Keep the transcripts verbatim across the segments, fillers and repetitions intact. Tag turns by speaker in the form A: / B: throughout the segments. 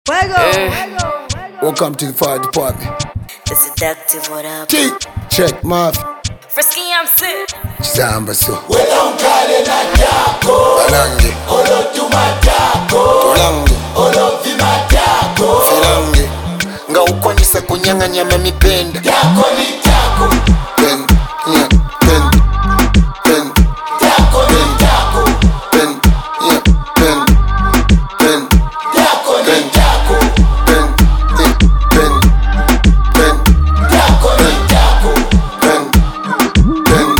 A: Fuego,
B: Hey.
A: fuego, fuego.
C: Welcome to the fire department.
D: The seductive, what up?
C: T, check Mafia.
D: Frisky, I'm sick.
C: Chizamba so.
E: Wela unkale na jako
C: Alange,
E: Olo tumatako
C: Olange,
E: Olo vimatako
C: Filange. Nga ukwanyisa kunyanga nyama mipenda.
E: Jako ni tako
C: Pen, yeah, pen, pen,
E: Jako ni tako
C: pen, yeah, pen, pen,
E: Jako ni tako
C: pen, yeah, pen, pen,
E: Jako ni tako
C: pen, pen,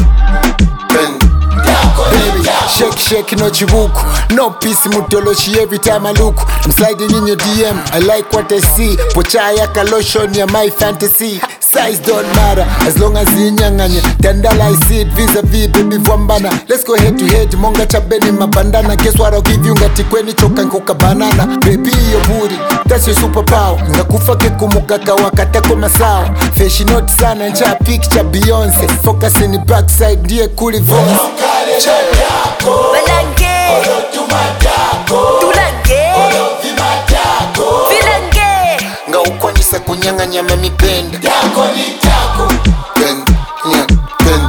C: pen.
E: Jako ni
C: Baby,
E: tako
C: shake shake no chibuku. No peace mutoloshi every time I look. I'm sliding in your D M. I like what I see. Pochaya lotion ya my fantasy. Size don't matter as long as inyanganya. Dandala I see it vis-a-vis baby vwambana. Let's go head to head. Monga chabeni mabandana. Guess what I'll give you ngati kweni choka nkoka banana. Baby your booty, that's your superpower. Ngakufa kekumukaka wakatako masawa. Fashion note sana ncha picture Beyonce. Focus in the backside ndiye kuli voice.
E: Unkale na jako
D: Balange,
E: Olo tumatako
D: Tulange,
E: Olo vimatako
D: Filange.
C: Nga ukwanyisa kunyanga nyama mipenda.
E: Jako ni tako
C: Pen, yeah, pen,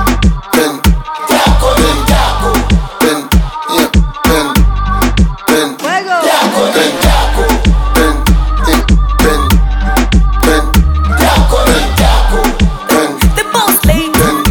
C: pen,
E: Jako ni tako
C: pen, yeah, pen, pen,
A: Fuego,
E: Jako ni tako
C: pen, yeah, pen, pen,
E: Jako ni tako
C: pen,
D: The boss lady.
C: pen,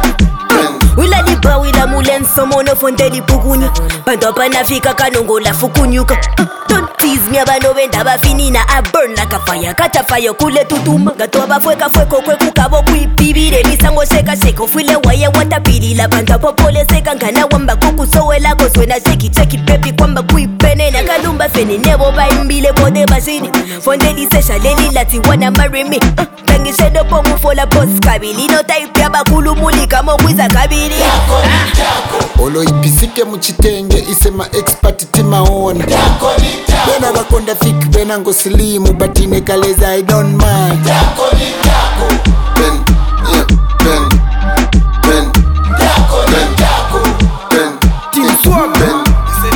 C: pen.
D: Wila ni ba wila mulen somono fondeli pukunyu. Bando panafika kanongo la fukunyuka. Don't tease me abano benda bafinina. I burn like a fire. Kata fire kule tutuma. Gato abafueka fueko kweku kabo kuipibire. Misango sheka sheko file waye watapili. La banda popole seka ngana wamba kuku sowe lako swena sheki cheki pepi kwamba kuipene. Na kalumba feni nebo ba imbile kode bashini. Fondeli sesha leli lati wanna marry me. Uh, Tangi shedo pomu fola boss kabili. No type ya bakulu muli kama kwiza kabili.
E: Jako ni tako
C: Olo ipisike muchitenge isema expert timaona.
E: Jako ni tako
C: Bena bakonda fiki bena ngo slimu batine kaleza I don't mind.
E: Jako ni tako
C: Pen, yeah, pen, pen,
E: Jako ni tako
C: pen,
F: Swag.
C: pen.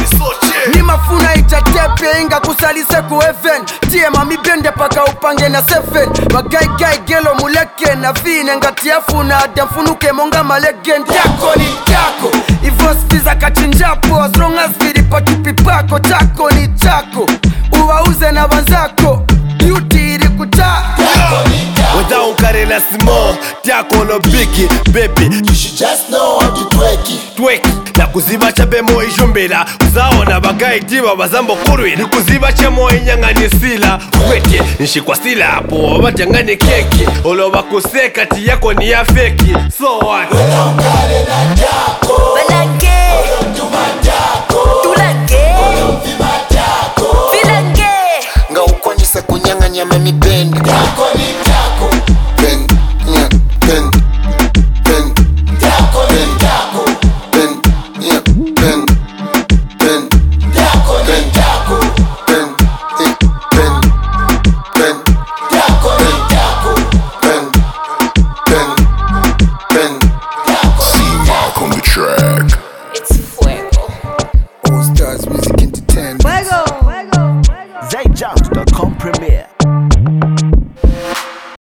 F: Ni mafuna itatepe inga kusalise ku heaven. Tie mami bende paka upange na seven. Bagai gai gelo muleke na vine ngati afuna adamfunuke monga malegen. Tako ni tako Ivo spiza kachinjapo as long as vilipa tupipako. Tako ni tako Uwauze na wanzako Beauty ili kuta
E: Jako ni tako
B: Without Karela Simon, Tiako no Biggie, baby,
E: You should just know how to twerk it
B: twek na kuziba chabemo ijumbira uzaona bagaiti babazambo kurwi ni kuziba chemo inyangani sila wetye nishikwa sila hapo batangane keki oloba kuseka ti yako ni ya feki so what
E: Wela unkale na jako
D: Balange,